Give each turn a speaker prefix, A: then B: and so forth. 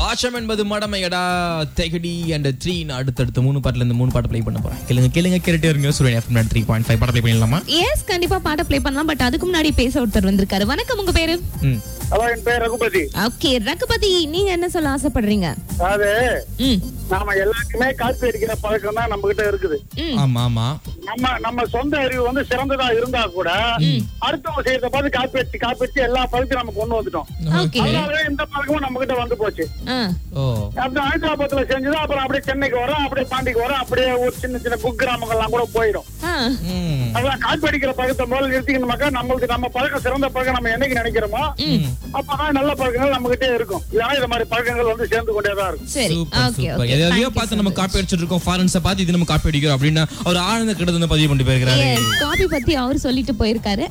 A: பாஷம் என்பது மடமையடா தெகடி அண்ட் 3 அடுத்தடுத்து 3 பாட்டுல இருந்து 3 பாட்டு ப்ளே பண்ண போறேன். கேளுங்க கேட்டுட்டே இருங்க. சூரியன் எஃப்எம் 3.5 பாட்டு ப்ளே பண்ணலாமா?
B: எஸ், கண்டிப்பா பாட்ட ப்ளே பண்ணலாம். பட் அதுக்கு முன்னாடி பேச ஒருத்தர் வந்திருக்காரு. வணக்கம், உங்க பேரு?
C: ஹலோ, என் பேர் ரகுபதி.
B: ஓகே ரகுபதி, நீங்க என்ன சொல்ல ஆசைப்படுறீங்க?
C: அதாவது நாம எல்லாருக்குமே காப்பி அடிக்கிற பழக்கம் தான் நம்ம கிட்ட இருக்குது.
A: ஆமா ஆமா.
C: நம்ம சொந்த அறிவு வந்து சிறந்ததா இருந்தா கூட அடுத்தவங்க செய்யறத பார்த்து காப்பி அடிச்சு எல்லா பழத்தையும் நம்ம கொண்டு வந்துட்டோம்.
B: ஓகே.
C: அதனால இந்த பழக்கமும் நம்ம கிட்ட வந்து போச்சு.
A: ஓ
C: அப்படி ஹைதராபாத்ல செஞ்சது அப்புறம் அப்படியே சென்னைக்கு வரோம், அப்படியே பாண்டிக்கு வரோம், அப்படியே ஒரு சின்ன சின்ன குக்கிராமங்கள்லாம் கூட போயிடும். அதான் காப்பி அடிக்கிற பழக்கத்தை முதல்ல நிறுத்திக்கணுமாக்கா. நம்மளுக்கு நம்ம பழக்கம் சிறந்த பழக்கம் நம்ம என்னைக்கு நினைக்கிறோமோ அப்பதான் நல்ல பழக்கங்கள் நம்ம கிட்டே இருக்கும். இதனால இந்த மாதிரி பழக்கங்கள் வந்து சேர்ந்து கொண்டேதான் இருக்கும்.
B: சரி, ஓகே ஓகே.
A: எதையோ பார்த்து நம்ம காப்பி அடிச்சிட்டு இருக்கோம். ஃபாரன்ஸை பார்த்து இது நம்ம காப்பி அடிக்கிறோம் அப்படின்னா அவர் ஆனந்த கிட்ட பதிவு பண்ணி போயிருக்கிறாரு.
B: காபி பத்தி அவர் சொல்லிட்டு போயிருக்காரு.